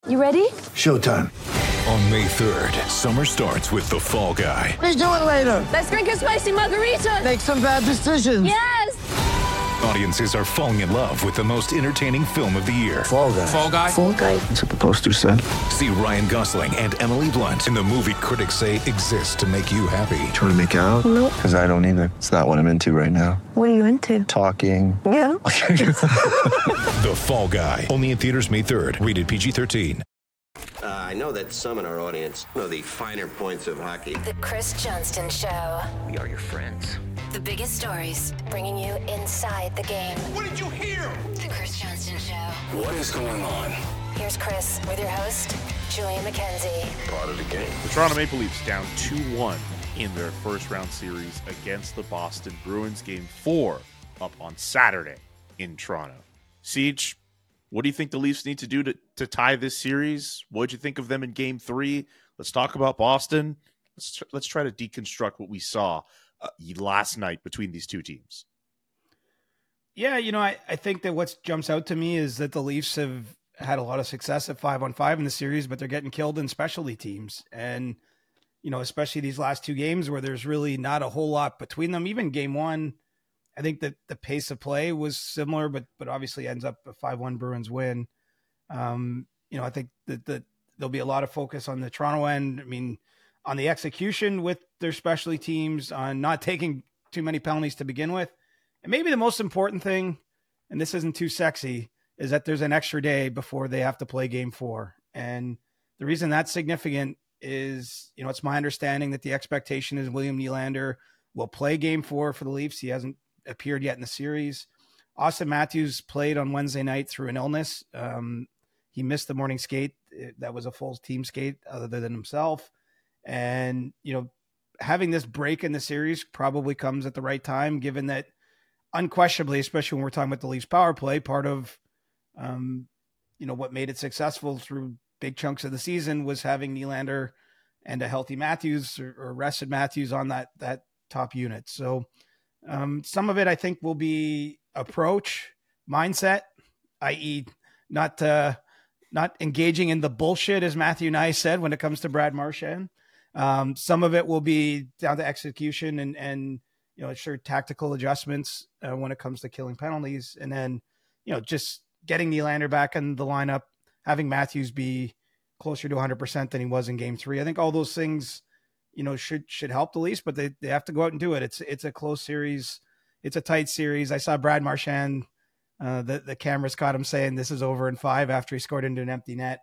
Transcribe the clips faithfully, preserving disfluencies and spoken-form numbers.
You ready? Showtime. On May third, summer starts with The Fall Guy. What are you doing later? Let's drink a spicy margarita. Make some bad decisions. Yes! Audiences are falling in love with the most entertaining film of the year. Fall Guy. Fall Guy? Fall Guy. That's what the poster said. See Ryan Gosling and Emily Blunt in the movie critics say exists to make you happy. Trying to make it out? Nope. Because I don't either. It's not what I'm into right now. What are you into? Talking. Yeah. The Fall Guy. Only in theaters May third. Rated P G thirteen. Uh, I know that some in our audience know the finer points of hockey. The Chris Johnston Show. We are your friends. The biggest stories, bringing you inside the game. What did you hear? The Chris Johnston Show. What is going on? Here's Chris with your host, Julian McKenzie. Part of the game. The Toronto Maple Leafs down two one in their first round series against the Boston Bruins. Game four up on Saturday in Toronto. Siege, what do you think the Leafs need to do to, to tie this series? What did you think of them in game three? Let's talk about Boston. Let's, let's try to deconstruct what we saw uh, last night between these two teams. Yeah, you know, I, I think that what jumps out to me is that the Leafs have had a lot of success at five on five in the series, but they're getting killed in specialty teams. And, you know, especially these last two games where there's really not a whole lot between them. Even game one, I think that the pace of play was similar, but but obviously ends up a five one Bruins win. Um, you know, I think that, that there'll be a lot of focus on the Toronto end. I mean, on the execution with their specialty teams, on not taking too many penalties to begin with. And maybe the most important thing, and this isn't too sexy, is that there's an extra day before they have to play game four. And the reason that's significant is, you know, it's my understanding that the expectation is William Nylander will play game four for the Leafs. He hasn't appeared yet in the series. Austin Matthews played on Wednesday night through an illness. Um, he missed the morning skate. That was a full team skate other than himself. And, you know, having this break in the series probably comes at the right time, given that unquestionably, especially when we're talking about the Leafs power play, part of, um, you know, what made it successful through big chunks of the season was having Nylander and a healthy Matthews or, or rested Matthews on that, that top unit. So um, some of it, I think, will be approach, mindset, that is not, uh, not engaging in the bullshit, as Matthew Nye said, when it comes to Brad Marchand. Um, some of it will be down to execution and, and, you know, sure, tactical adjustments uh, when it comes to killing penalties. And then, you know, just getting Nylander back in the lineup, having Matthews be closer to one hundred percent than he was in game three. I think all those things, you know, should should help the Leafs, but they, they have to go out and do it. It's it's a close series. It's a tight series. I saw Brad Marchand, uh, the, the cameras caught him saying this is over in five after he scored into an empty net.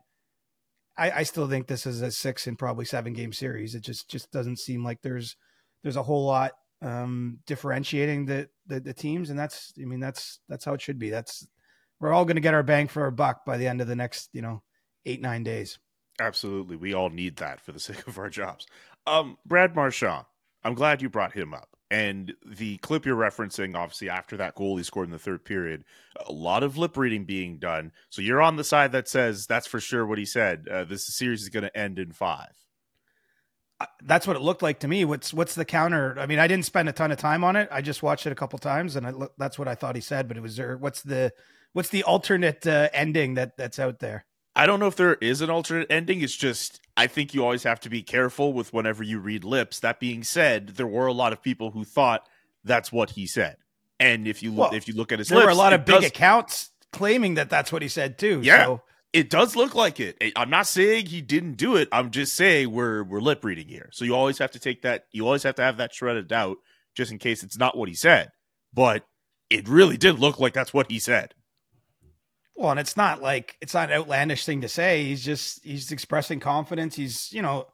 I, I still think this is a six and probably seven game series. It just just doesn't seem like there's there's a whole lot um, differentiating the, the the teams, and that's I mean that's that's how it should be. That's we're all going to get our bang for our buck by the end of the next you know eight nine days. Absolutely, we all need that for the sake of our jobs. Um, Brad Marchand, I'm glad you brought him up. And the clip you're referencing, obviously, after that goal he scored in the third period, a lot of lip reading being done. So you're on the side that says that's for sure what he said. Uh, this series is going to end in five. Uh, that's what it looked like to me. What's what's the counter? I mean, I didn't spend a ton of time on it. I just watched it a couple times, and I look, that's what I thought he said. But it was there. What's the what's the alternate uh, ending that that's out there? I don't know if there is an alternate ending. It's just, I think you always have to be careful with whenever you read lips. That being said, there were a lot of people who thought that's what he said. And if you look, well, if you look at his there lips, were a lot of big does, accounts claiming that that's what he said too. Yeah, so. It does look like it. I'm not saying he didn't do it. I'm just saying we're we're lip reading here. So you always have to take that. You always have to have that shred of doubt just in case it's not what he said. But it really did look like that's what he said. Well, and it's not like it's not an outlandish thing to say. He's just he's expressing confidence. He's, you know,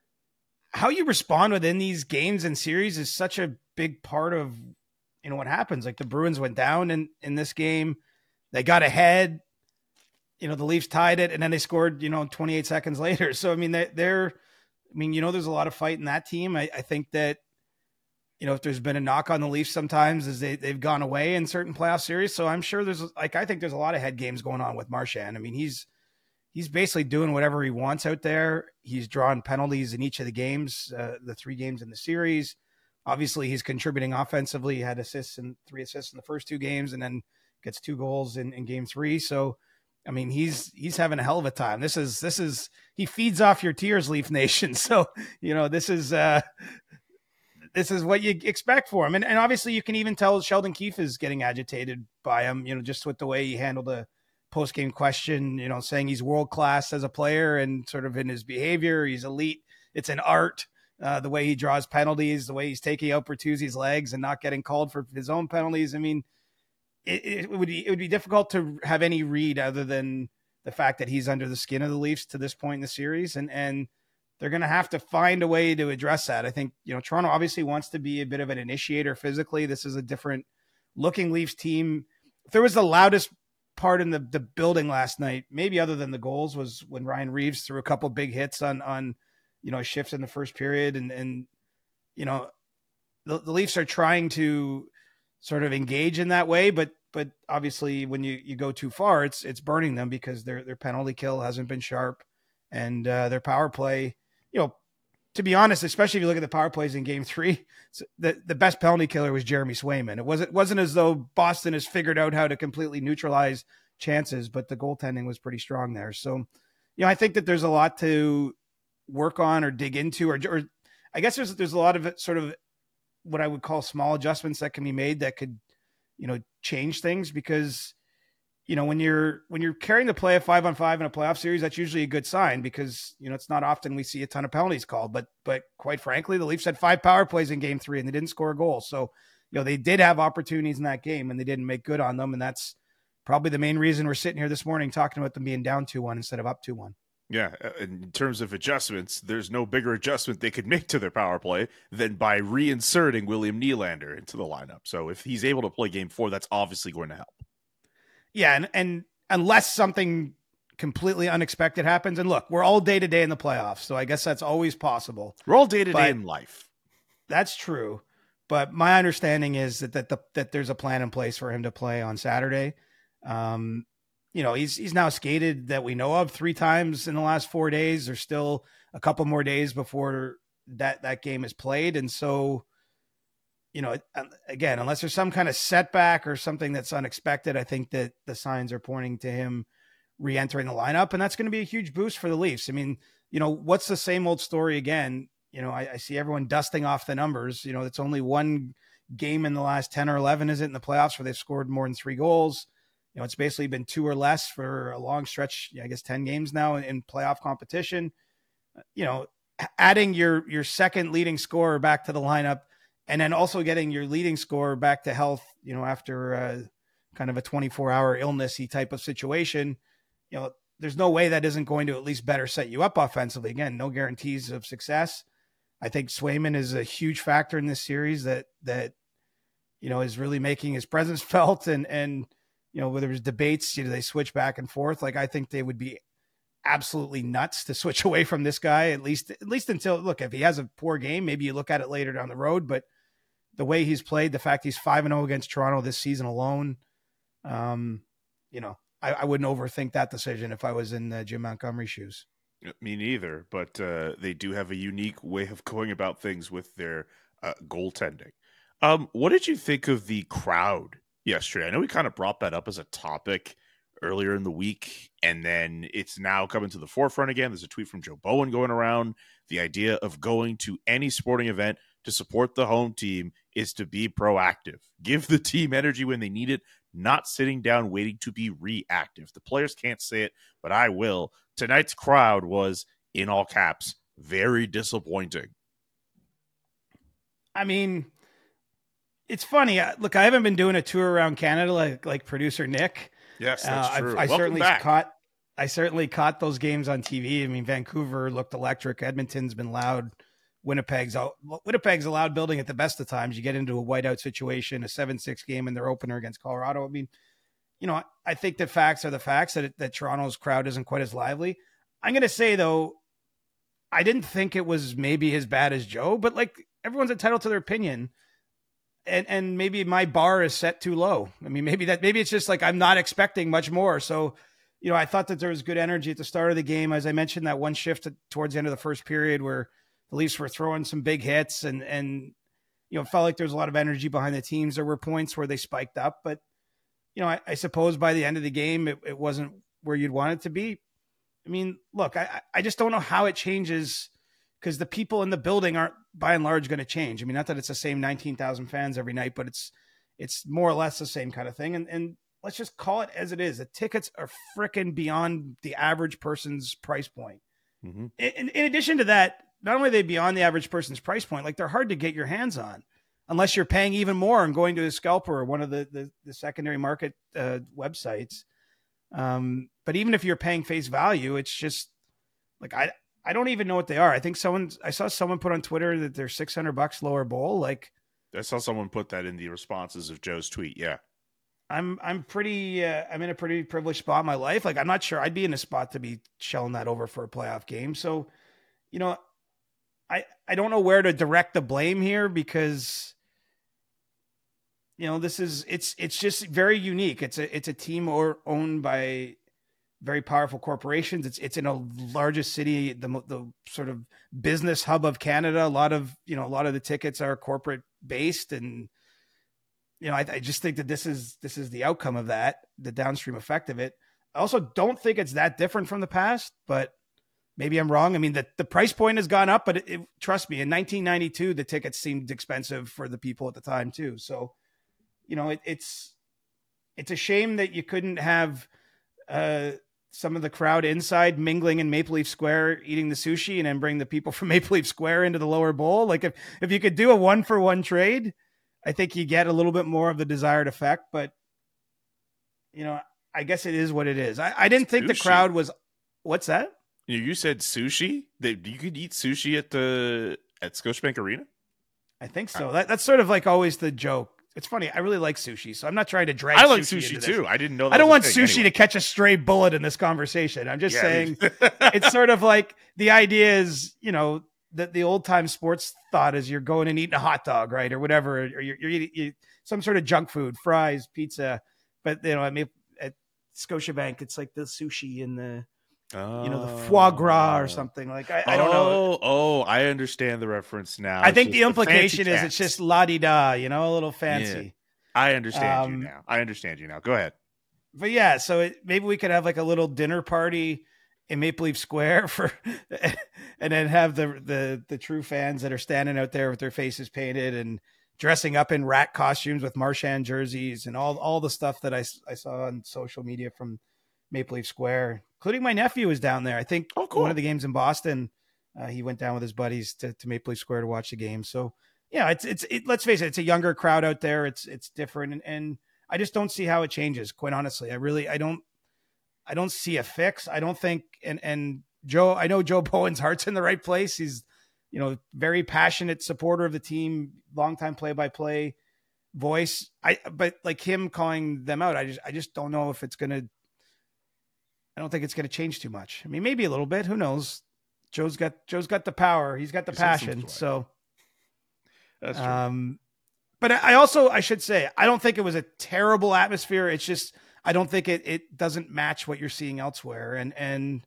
how you respond within these games and series is such a big part of, you know, what happens. Like the Bruins went down in, in this game. They got ahead. You know, the Leafs tied it, and then they scored, you know, twenty-eight seconds later. So, I mean, they, they're, I mean, you know, there's a lot of fight in that team. I, I think that, you know, if there's been a knock on the Leafs sometimes is they, they've gone away in certain playoff series. So I'm sure there's like, I think there's a lot of head games going on with Marchand. I mean, he's, he's basically doing whatever he wants out there. He's drawn penalties in each of the games, uh, the three games in the series. Obviously he's contributing offensively. He had assists and three assists in the first two games and then gets two goals in, in game three. So I mean, he's he's having a hell of a time. This is this is he feeds off your tears, Leaf Nation. So, you know, this is uh this is what you expect for him. And and obviously you can even tell Sheldon Keefe is getting agitated by him, you know, just with the way he handled a post-game question, you know, saying he's world-class as a player and sort of in his behavior. He's elite. It's an art, uh, the way he draws penalties, the way he's taking out Bertuzzi's legs and not getting called for his own penalties. I mean, it, it would be, it would be difficult to have any read other than the fact that he's under the skin of the Leafs to this point in the series. And, and they're going to have to find a way to address that. I think, you know, Toronto obviously wants to be a bit of an initiator physically. This is a different looking Leafs team. If there was the loudest part in the, the building last night, maybe other than the goals, was when Ryan Reeves threw a couple big hits on, on, you know, shifts in the first period. And, and, you know, the, the Leafs are trying to sort of engage in that way, but, but obviously when you, you go too far, it's, it's burning them because their, their penalty kill hasn't been sharp, and uh, their power play, you know, to be honest, especially if you look at the power plays in game three, the, the best penalty killer was Jeremy Swayman. It wasn't, wasn't as though Boston has figured out how to completely neutralize chances, but the goaltending was pretty strong there. So, you know, I think that there's a lot to work on or dig into, or, or I guess there's, there's a lot of sort of what I would call small adjustments that can be made that could, you know, change things, because, you know, when you're, when you're carrying the play of five on five in a playoff series, that's usually a good sign, because, you know, it's not often we see a ton of penalties called, but, but quite frankly, the Leafs had five power plays in game three and they didn't score a goal. So, you know, they did have opportunities in that game and they didn't make good on them. And that's probably the main reason we're sitting here this morning talking about them being down two one instead of up two one. Yeah, in terms of adjustments, there's no bigger adjustment they could make to their power play than by reinserting William Nylander into the lineup. So if he's able to play game four, that's obviously going to help. Yeah, and, and unless something completely unexpected happens, and look, we're all day-to-day in the playoffs, so I guess that's always possible. We're all day-to-day in life. That's true. But my understanding is that that, the, that there's a plan in place for him to play on Saturday. Um, you know, he's he's now skated that we know of three times in the last four days. There's still a couple more days before that, that game is played. And so, you know, again, unless there's some kind of setback or something that's unexpected, I think that the signs are pointing to him re-entering the lineup, and that's going to be a huge boost for the Leafs. I mean, you know, what's the same old story again? You know, I, I see everyone dusting off the numbers. You know, it's only one game in the last ten or eleven, is it, in the playoffs where they've scored more than three goals. You know, it's basically been two or less for a long stretch, I guess ten games now in, in playoff competition. You know, adding your your second leading scorer back to the lineup, and then also getting your leading scorer back to health, you know, after uh, kind of a twenty-four hour illnessy type of situation, you know, there's no way that isn't going to at least better set you up offensively. Again, no guarantees of success. I think Swayman is a huge factor in this series that, that, you know, is really making his presence felt. And, and, you know, whether there's debates, you know, they switch back and forth. Like, I think they would be absolutely nuts to switch away from this guy, at least, at least until, look, if he has a poor game, maybe you look at it later down the road, but the way he's played, the fact he's five and oh against Toronto this season alone, um, you know, I, I wouldn't overthink that decision if I was in uh, Jim Montgomery's shoes. Me neither, but uh, they do have a unique way of going about things with their uh, goaltending. Um, what did you think of the crowd yesterday? I know we kind of brought that up as a topic earlier in the week, and then it's now coming to the forefront again. There's a tweet from Joe Bowen going around. The idea of going to any sporting event to support the home team is to be proactive. Give the team energy when they need it, not sitting down waiting to be reactive. The players can't say it, but I will. Tonight's crowd was, in all caps, very disappointing. I mean, it's funny. Look, I haven't been doing a tour around Canada like like producer Nick. Yes, that's uh, true. I, I certainly back. caught. I certainly caught those games on T V. I mean, Vancouver looked electric. Edmonton's been loud. Winnipeg's out. Winnipeg's a loud building at the best of times. You get into a whiteout situation, a seven six game in their opener against Colorado. I mean, you know, I think the facts are the facts that, that Toronto's crowd isn't quite as lively. I'm going to say, though, I didn't think it was maybe as bad as Joe, but like, everyone's entitled to their opinion. And and maybe my bar is set too low. I mean, maybe that maybe it's just like I'm not expecting much more. So, you know, I thought that there was good energy at the start of the game. As I mentioned, that one shift towards the end of the first period where the Leafs were throwing some big hits and, and you know, felt like there was a lot of energy behind the teams. There were points where they spiked up, but, you know, I, I suppose by the end of the game, it, it wasn't where you'd want it to be. I mean, look, I, I just don't know how it changes because the people in the building aren't by and large going to change. I mean, not that it's the same nineteen thousand fans every night, but it's, it's more or less the same kind of thing. And, and let's just call it as it is. The tickets are freaking beyond the average person's price point. Mm-hmm. In, in addition to that, not only are they beyond the average person's price point, like they're hard to get your hands on unless you're paying even more and going to a scalper or one of the, the, the secondary market uh, websites. Um, but even if you're paying face value, it's just like, I, I don't even know what they are. I think someone, I saw someone put on Twitter that they're six hundred bucks lower bowl. Like I saw someone put that in the responses of Joe's tweet. Yeah. I'm, I'm pretty, uh, I'm in a pretty privileged spot in my life. Like, I'm not sure I'd be in a spot to be shelling that over for a playoff game. So, you know, I, I don't know where to direct the blame here because, you know, this is, it's, it's just very unique. It's a, it's a team or owned by very powerful corporations. It's, it's in a largest city, the, the sort of business hub of Canada. A lot of, you know, a lot of the tickets are corporate based. And, you know, I, I just think that this is, this is the outcome of that, the downstream effect of it. I also don't think it's that different from the past, but maybe I'm wrong. I mean, the, the price point has gone up, but it, it, trust me, in nineteen ninety-two, the tickets seemed expensive for the people at the time too. So, you know, it, it's, it's a shame that you couldn't have uh, some of the crowd inside mingling in Maple Leaf Square, eating the sushi, and then bring the people from Maple Leaf Square into the lower bowl. Like if, if you could do a one for one trade, I think you get a little bit more of the desired effect, but you know, I guess it is what it is. I, I didn't think Sushi. The crowd was, what's that? You said sushi? That you could eat sushi at the at Scotiabank Arena? I think so. That, that's sort of like always the joke. It's funny. I really like sushi, so I'm not trying to drag. I like sushi, sushi too. I didn't know. That I don't was want a thing. sushi Anyway. to catch a stray bullet in this conversation. I'm just Yeah, saying I mean- it's sort of like the idea is, you know, that the old time sports thought is you're going and eating a hot dog, right, or whatever, or you're, you're eating you, some sort of junk food, fries, pizza. But you know, I mean, at Scotiabank, it's like the sushi and the. Oh. You know, the foie gras or something like I, I don't know. Oh, oh, I understand the reference now. I It's think just the implication fancy is cats. it's just la di da, you know, a little fancy. I understand um, you now. I understand you now. Go ahead. But yeah, so it, maybe we could have like a little dinner party in Maple Leaf Square for, and then have the the the true fans that are standing out there with their faces painted and dressing up in rat costumes with Marchand jerseys and all all the stuff that I I saw on social media from Maple Leaf Square, including my nephew was down there. I think Oh, cool. one of the games in Boston, uh, he went down with his buddies to, to Maple Leaf Square to watch the game. So yeah, it's, it's, it, let's face it, it's a younger crowd out there. It's, it's different. And, and I just don't see how it changes. Quite honestly, I really, I don't, I don't see a fix. I don't think, and, and Joe, I know Joe Bowen's heart's in the right place. He's, you know, very passionate supporter of the team, longtime play-by-play voice. I, but like him calling them out, I just, I just don't know if it's going to, I don't think it's going to change too much. I mean, maybe a little bit. Who knows? Joe's got Joe's got the power. He's got the He's got some passion. swag. So, That's true. um, but I I also I should say I don't think it was a terrible atmosphere. It's just I don't think it it doesn't match what you're seeing elsewhere. And and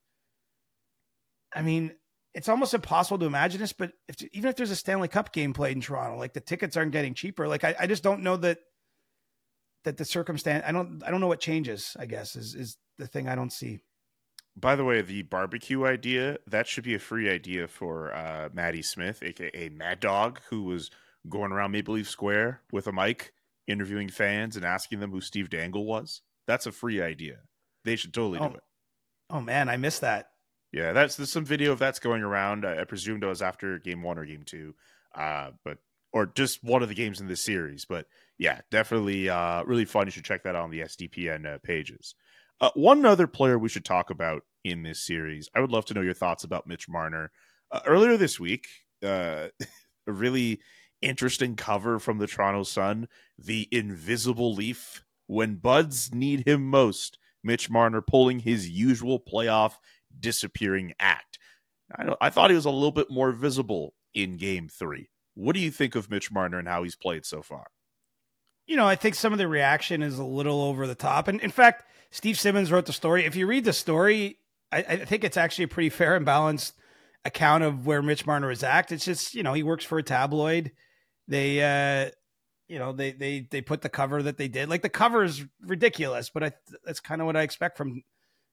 I mean, it's almost impossible to imagine this. But if, even if there's a Stanley Cup game played in Toronto, like the tickets aren't getting cheaper. Like I, I just don't know that that the circumstance. I don't I don't know what changes. I guess is is the thing I don't see. By the way, the barbecue idea, that should be a free idea for uh, Maddie Smith, a k a. Mad Dog, who was going around Maple Leaf Square with a mic, interviewing fans and asking them who Steve Dangle was. That's a free idea. They should totally Oh. do it. Oh man, I missed that. Yeah, that's there's some video of that's going around. I, I presumed it was after game one or game two, uh, but or just one of the games in this series. But yeah, definitely uh, really fun. You should check that out on the S D P N uh, pages. Uh, one other player we should talk about in this series. I would love to know your thoughts about Mitch Marner. Uh, earlier this week, uh, a really interesting cover from the Toronto Sun, the invisible Leaf. When Buds need him most, Mitch Marner pulling his usual playoff disappearing act. I, don't, I thought he was a little bit more visible in game three. What do you think of Mitch Marner and how he's played so far? You know, I think some of the reaction is a little over the top. And in fact, Steve Simmons wrote the story. If you read the story, I, I think it's actually a pretty fair and balanced account of where Mitch Marner is at. It's just, you know, he works for a tabloid. They, uh, you know, they, they, they put the cover that they did. Like the cover is ridiculous, but I, that's kind of what I expect from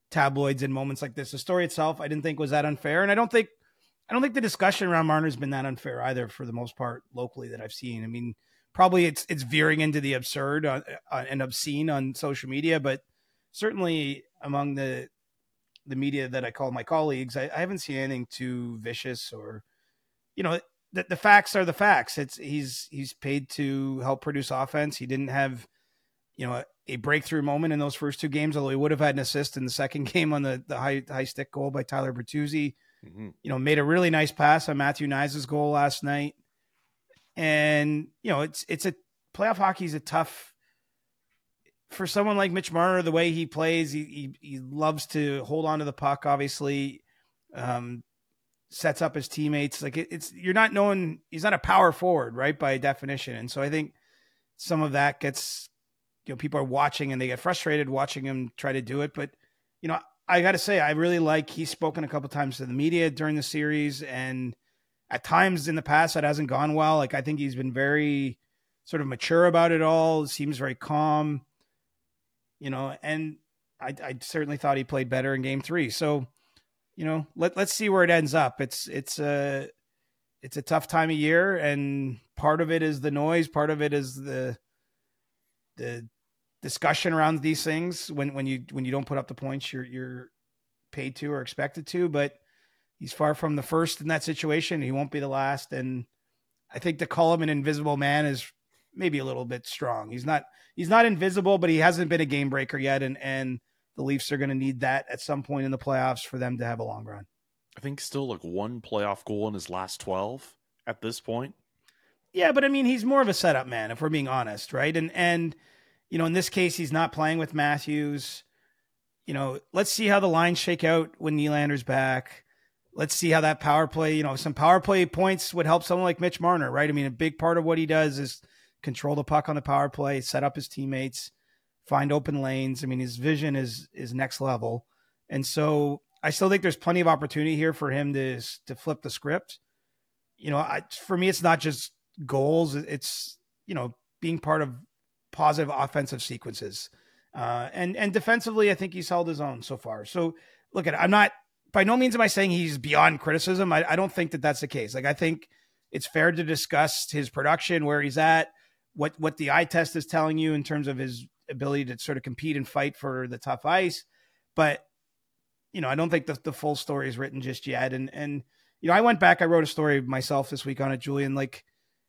tabloids in moments like this. The story itself, I didn't think was that unfair. And I don't think, I don't think the discussion around Marner's been that unfair either for the most part locally that I've seen. I mean, probably it's, it's veering into the absurd uh, uh, and obscene on social media, but certainly among the, the media that I call my colleagues, I, I haven't seen anything too vicious or, you know, the, the facts are the facts. It's he's, he's paid to help produce offense. He didn't have, you know, a, a breakthrough moment in those first two games, although he would have had an assist in the second game on the, the high, high stick goal by Tyler Bertuzzi. Mm-hmm. You know, made a really nice pass on Matthew Knies' goal last night. And, you know, it's, it's a playoff hockey is a tough for someone like Mitch Marner, the way he plays. He, he, he loves to hold on to the puck, obviously, um, sets up his teammates. Like it, it's, you're not knowing, he's not a power forward, right? By definition. And so I think some of that gets, you know, people are watching and they get frustrated watching him try to do it. But, you know, I got to say, I really like, he's spoken a couple of times to the media during the series, and at times in the past that hasn't gone well. Like, I think he's been very sort of mature about it all. Seems very calm, you know, and I, I certainly thought he played better in game three. So, you know, let, let's see where it ends up. It's, it's a, it's a tough time of year, and part of it is the noise. Part of it is the, the discussion around these things when, when you, when you don't put up the points you're, you're paid to or expected to, but he's far from the first in that situation. He won't be the last. And I think to call him an invisible man is maybe a little bit strong. He's not, he's not invisible, but he hasn't been a game breaker yet. And, and the Leafs are going to need that at some point in the playoffs for them to have a long run. I think still like one playoff goal in his last twelve at this point. Yeah. But I mean, he's more of a setup man, if we're being honest. Right. And, and, you know, in this case, he's not playing with Matthews. You know, let's see how the lines shake out when Nylander's back. Let's see how that power play, you know, some power play points would help someone like Mitch Marner, right? I mean, a big part of what he does is control the puck on the power play, set up his teammates, find open lanes. I mean, his vision is is next level. And so I still think there's plenty of opportunity here for him to, to flip the script. You know, I, for me, it's not just goals. It's, you know, being part of positive offensive sequences. Uh, and, and defensively, I think he's held his own so far. So look at it. I'm not, by no means am I saying he's beyond criticism. I, I don't think that that's the case. Like, I think it's fair to discuss his production, where he's at, what, what the eye test is telling you in terms of his ability to sort of compete and fight for the tough ice. But, you know, I don't think the, the full story is written just yet. And, and, you know, I went back, I wrote a story myself this week on it, Julian, like,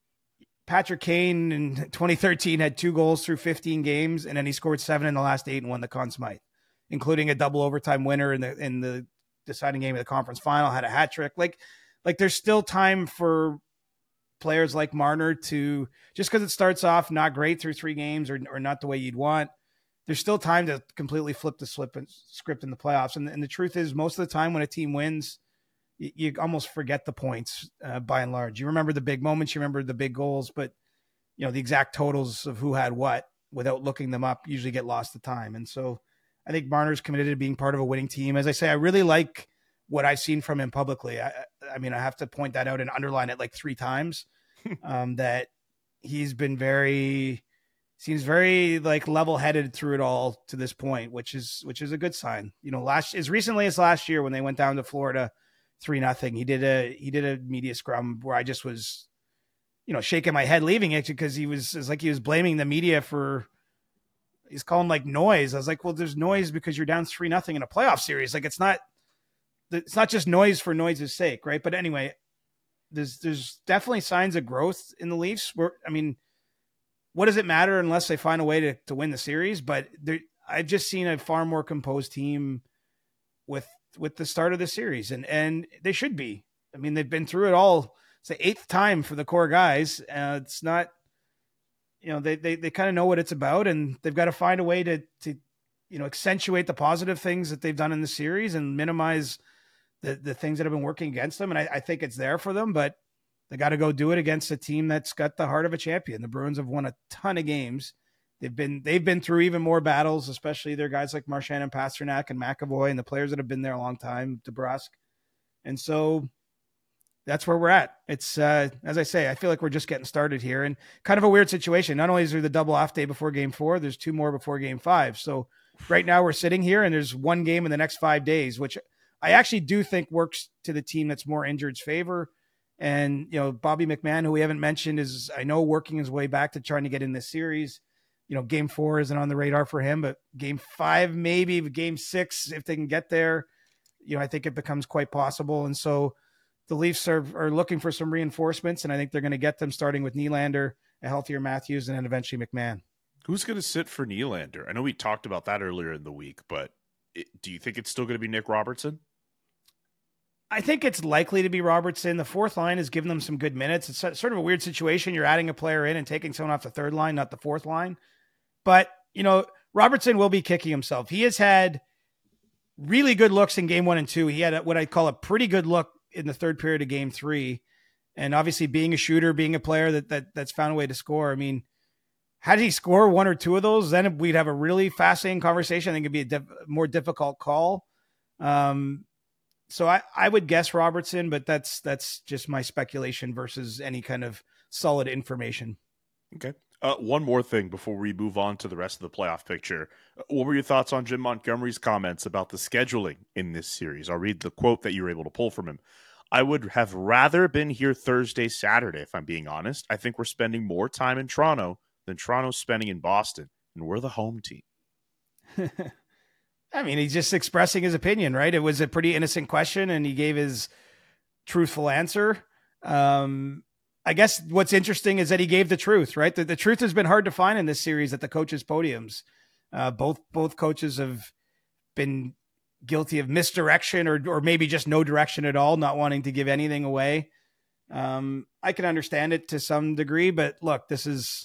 Patrick Kane in twenty thirteen had two goals through fifteen games, and then he scored seven in the last eight and won the Conn Smythe, including a double overtime winner in the in the deciding game of the conference final, had a hat trick. Like, like there's still time for players like Marner to, just because it starts off not great through three games or, or not the way you'd want, there's still time to completely flip the slip and script in the playoffs. And, and the truth is, most of the time when a team wins, you almost forget the points uh, by and large. You remember the big moments, you remember the big goals, but you know, the exact totals of who had what without looking them up usually get lost to time. And so I think Marner's committed to being part of a winning team. As I say, I really like what I've seen from him publicly. I, I mean, I have to point that out and underline it like three times, um, that he's been very, seems very like level-headed through it all to this point, which is, which is a good sign. You know, last, as recently as last year when they went down to Florida, three nothing. He did a he did a media scrum where I just was, you know, shaking my head leaving it because he was, it was like he was blaming the media for, he's calling like noise. I was like, well, there's noise because you're down three nothing in a playoff series. Like, it's not it's not just noise for noise's sake, right? But anyway, there's there's definitely signs of growth in the Leafs. Where I mean, what does it matter unless they find a way to to win the series? But there, I've just seen a far more composed team with. with the start of the series, and, and they should be. I mean, they've been through it all. It's the eighth time for the core guys. Uh, it's not, you know, they, they, they kind of know what it's about, and they've got to find a way to, to, you know, accentuate the positive things that they've done in the series and minimize the, the things that have been working against them. And I, I think it's there for them, but they got to go do it against a team that's got the heart of a champion. The Bruins have won a ton of games. They've been they've been through even more battles, especially their guys like Marchand and Pasternak and McAvoy and the players that have been there a long time, DeBrusk. And so that's where we're at. It's, uh, as I say, I feel like we're just getting started here, and kind of a weird situation. Not only is there the double off day before game four, there's two more before game five. So right now we're sitting here and there's one game in the next five days, which I actually do think works to the team that's more injured's favor. And, you know, Bobby McMahon, who we haven't mentioned, is, I know, working his way back to trying to get in this series. You know, game four isn't on the radar for him, but game five, maybe game six, if they can get there, you know, I think it becomes quite possible. And so the Leafs are, are looking for some reinforcements, and I think they're going to get them, starting with Nylander, a healthier Matthews, and then eventually McMahon. Who's going to sit for Nylander? I know we talked about that earlier in the week, but it, do you think it's still going to be Nick Robertson? I think it's likely to be Robertson. The fourth line has given them some good minutes. It's sort of a weird situation. You're adding a player in and taking someone off the third line, not the fourth line. But, you know, Robertson will be kicking himself. He has had really good looks in game one and two. He had a, what I call a pretty good look in the third period of game three. And obviously being a shooter, being a player that, that that's found a way to score. I mean, had he score one or two of those, then we'd have a really fascinating conversation. I think it'd be a diff- more difficult call. Um, So I, I would guess Robertson, but that's that's just my speculation versus any kind of solid information. Okay. Uh, one more thing before we move on to the rest of the playoff picture. What were your thoughts on Jim Montgomery's comments about the scheduling in this series? I'll read the quote that you were able to pull from him. I would have rather been here Thursday, Saturday, if I'm being honest. I think we're spending more time in Toronto than Toronto's spending in Boston, and we're the home team. I mean, he's just expressing his opinion, right? It was a pretty innocent question, and he gave his truthful answer. Um, I guess what's interesting is that he gave the truth, right? The, the truth has been hard to find in this series at the coaches' podiums. Uh, both both coaches have been guilty of misdirection or or maybe just no direction at all, not wanting to give anything away. Um, I can understand it to some degree, but look, this is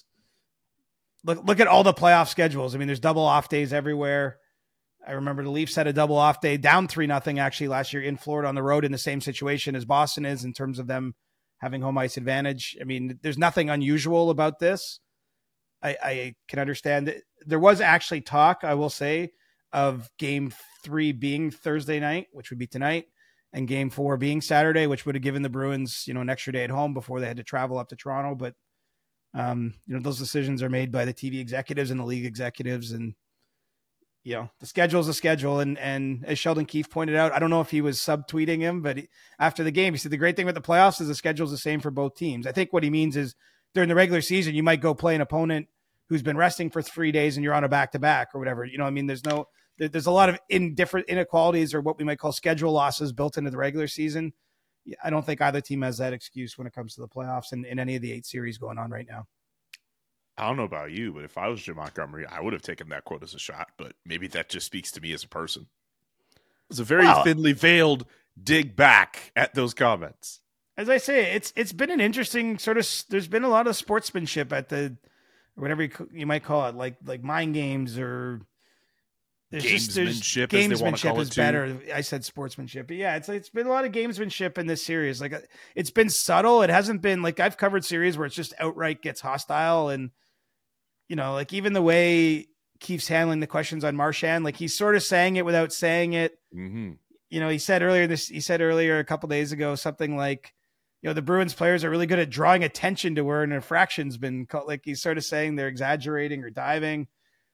look look at all the playoff schedules. I mean, there's double off days everywhere. I remember the Leafs had a double off day, down three nothing actually last year in Florida on the road, in the same situation as Boston is in terms of them having home ice advantage. I mean, there's nothing unusual about this. I, I can understand that there was actually talk, I will say, of game three being Thursday night, which would be tonight, and game four being Saturday, which would have given the Bruins, you know, an extra day at home before they had to travel up to Toronto. But, um, you know, those decisions are made by the T V executives and the league executives, and you know, the schedule is a schedule. And, and as Sheldon Keefe pointed out, I don't know if he was subtweeting him, but he, after the game, he said, the great thing with the playoffs is the schedule is the same for both teams. I think what he means is during the regular season, you might go play an opponent who's been resting for three days and you're on a back-to-back or whatever. You know, I mean, there's no, there, there's a lot of indifferent inequalities or what we might call schedule losses built into the regular season. I don't think either team has that excuse when it comes to the playoffs and in any of the eight series going on right now. I don't know about you, but if I was Jim Montgomery, I would have taken that quote as a shot, but maybe that just speaks to me as a person. It was a very well, thinly veiled dig back at those comments. As I say, it's it's been an interesting sort of, there's been a lot of sportsmanship at the, or whatever you, you might call it, like like mind games or there's gamesmanship, just, there's, as they want to call gamesmanship it is too. better. I said sportsmanship, but yeah, it's it's been a lot of gamesmanship in this series. Like it's been subtle. It hasn't been like I've covered series where it's just outright gets hostile. And, you know, like even the way Keefe's handling the questions on Marchand, like he's sort of saying it without saying it. Mm-hmm. You know, he said earlier this, he said earlier a couple days ago, something like, you know, the Bruins players are really good at drawing attention to where an infraction's been called. Like he's sort of saying they're exaggerating or diving.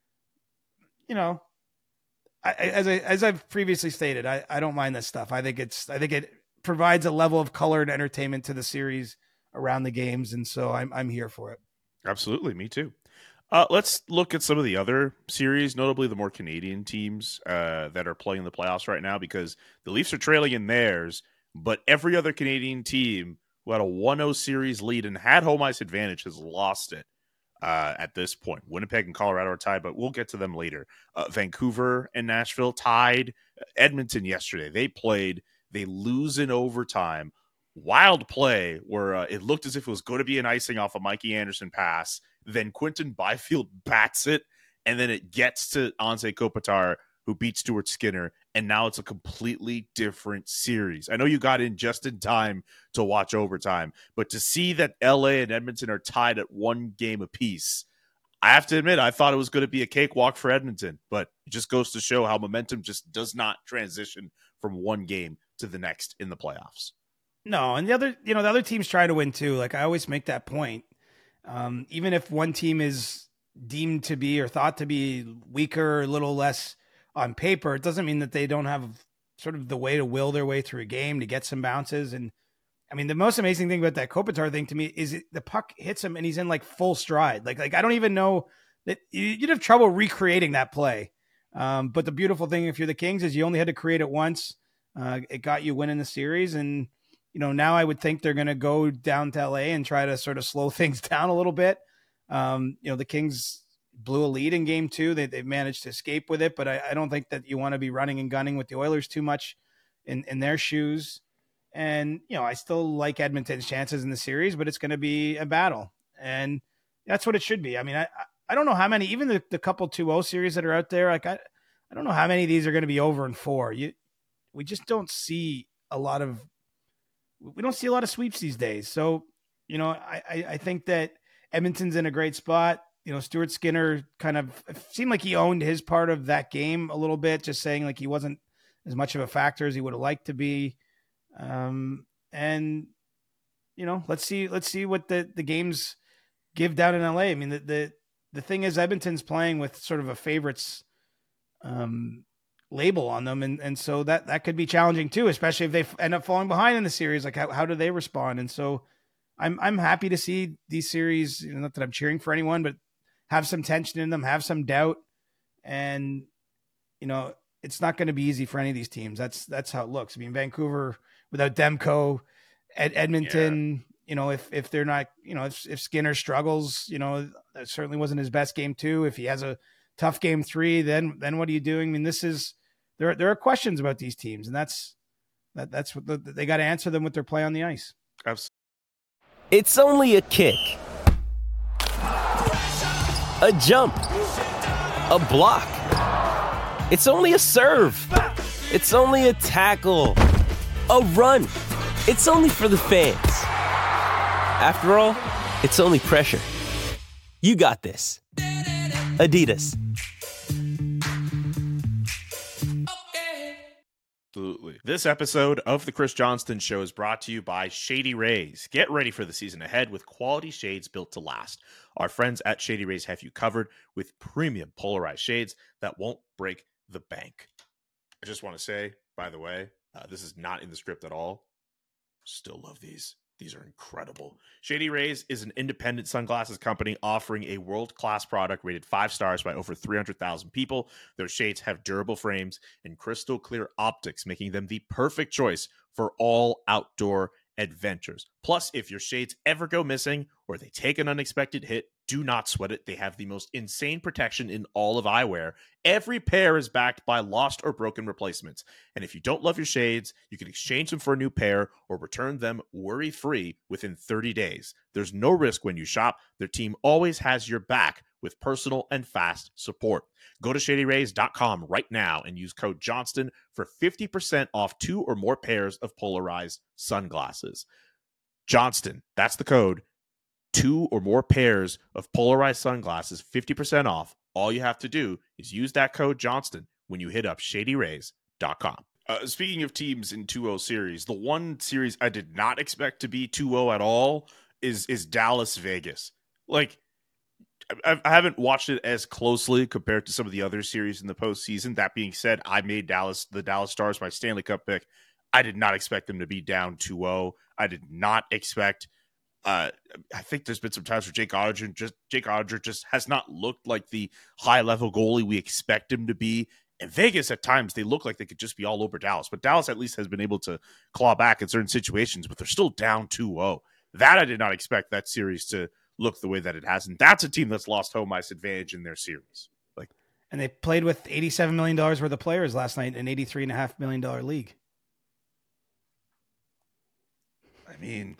You know, I, as I, as I've previously stated, I, I don't mind this stuff. I think it's, I think it provides a level of color and entertainment to the series around the games. And so I'm, I'm here for it. Absolutely. Me too. Uh, let's look at some of the other series, notably the more Canadian teams uh, that are playing the playoffs right now, because the Leafs are trailing in theirs, but every other Canadian team who had a one oh series lead and had home ice advantage has lost it uh, at this point. Winnipeg and Colorado are tied, but we'll get to them later. Uh, Vancouver and Nashville tied. Edmonton yesterday, they played. They lose in overtime. Wild play where uh, it looked as if it was going to be an icing off a Mikey Anderson pass. Then Quinton Byfield bats it, and then it gets to Anze Kopitar, who beats Stuart Skinner, and now it's a completely different series. I know you got in just in time to watch overtime, but to see that L A and Edmonton are tied at one game apiece, I have to admit, I thought it was going to be a cakewalk for Edmonton, but it just goes to show how momentum just does not transition from one game to the next in the playoffs. No, and the other, you know, the other team's trying to win too. Like I always make that point. Um, even if one team is deemed to be or thought to be weaker, a little less on paper, it doesn't mean that they don't have sort of the way to will their way through a game to get some bounces. And I mean, the most amazing thing about that Kopitar thing to me is it, the puck hits him and he's in like full stride. Like, like I don't even know that you'd have trouble recreating that play. Um, but the beautiful thing, if you're the Kings, is you only had to create it once. Uh, it got you winning the series. And, you know, now I would think they're going to go down to L A and try to sort of slow things down a little bit. Um, you know, the Kings blew a lead in game two. They, they've managed to escape with it, but I, I don't think that you want to be running and gunning with the Oilers too much in, in their shoes. And, you know, I still like Edmonton's chances in the series, but it's going to be a battle. And that's what it should be. I mean, I, I don't know how many, even the, the couple two oh series that are out there, like I, I don't know how many of these are going to be over in four. You, we just don't see a lot of, we don't see a lot of sweeps these days. So, you know, I, I, I think that Edmonton's in a great spot. You know, Stuart Skinner kind of seemed like he owned his part of that game a little bit, just saying like he wasn't as much of a factor as he would have liked to be. Um, and, you know, let's see, let's see what the, the games give down in L A. I mean, the, the, the thing is Edmonton's playing with sort of a favorites um, label on them. And, and so that, that could be challenging too, especially if they end up falling behind in the series. Like how, how do they respond? And so I'm, I'm happy to see these series, you know, not that I'm cheering for anyone, but have some tension in them, have some doubt. And, you know, it's not going to be easy for any of these teams. That's, that's how it looks. I mean, Vancouver without Demko, Ed, Edmonton, yeah. you know, if, if they're not, you know, if, if Skinner struggles, you know, that certainly wasn't his best game two. If he has a tough game three, then, then what are you doing? I mean, this is, there, there are questions about these teams, and that's, that, that's what the, they got to answer them with their play on the ice. Absolutely. It's only a kick, a jump, a block. It's only a serve. It's only a tackle, a run. It's only for the fans. After all, it's only pressure. You got this. Adidas. Absolutely. This episode of The Chris Johnston Show is brought to you by Shady Rays. Get ready for the season ahead with quality shades built to last. Our friends at Shady Rays have you covered with premium polarized shades that won't break the bank. I just want to say, by the way, uh, this is not in the script at all. Still love these. These are incredible. Shady Rays is an independent sunglasses company offering a world-class product rated five stars by over three hundred thousand people. Their shades have durable frames and crystal clear optics, making them the perfect choice for all outdoor adventures. Plus, if your shades ever go missing or they take an unexpected hit, do not sweat it. They have the most insane protection in all of eyewear. Every pair is backed by lost or broken replacements. And if you don't love your shades, you can exchange them for a new pair or return them worry-free within thirty days. There's no risk when you shop. Their team always has your back with personal and fast support. Go to shady rays dot com right now and use code Johnston for fifty percent off two or more pairs of polarized sunglasses. Johnston, that's the code. Two or more pairs of polarized sunglasses, fifty percent off. All you have to do is use that code Johnston when you hit up shady rays dot com. Uh, speaking of teams in two oh series, the one series I did not expect to be two oh at all is is Dallas Vegas. Like, I, I haven't watched it as closely compared to some of the other series in the postseason. That being said, I made Dallas the Dallas Stars my Stanley Cup pick. I did not expect them to be down two oh. I did not expect. Uh, I think there's been some times where Jake Oettinger just Jake Oettinger just has not looked like the high level goalie we expect him to be. And Vegas at times they look like they could just be all over Dallas, but Dallas at least has been able to claw back in certain situations. But they're still down two oh. That I did not expect that series to look the way that it has, and that's a team that's lost home ice advantage in their series. Like, and they played with eighty-seven million dollars worth of players last night in an eighty-three point five million dollars league. I mean,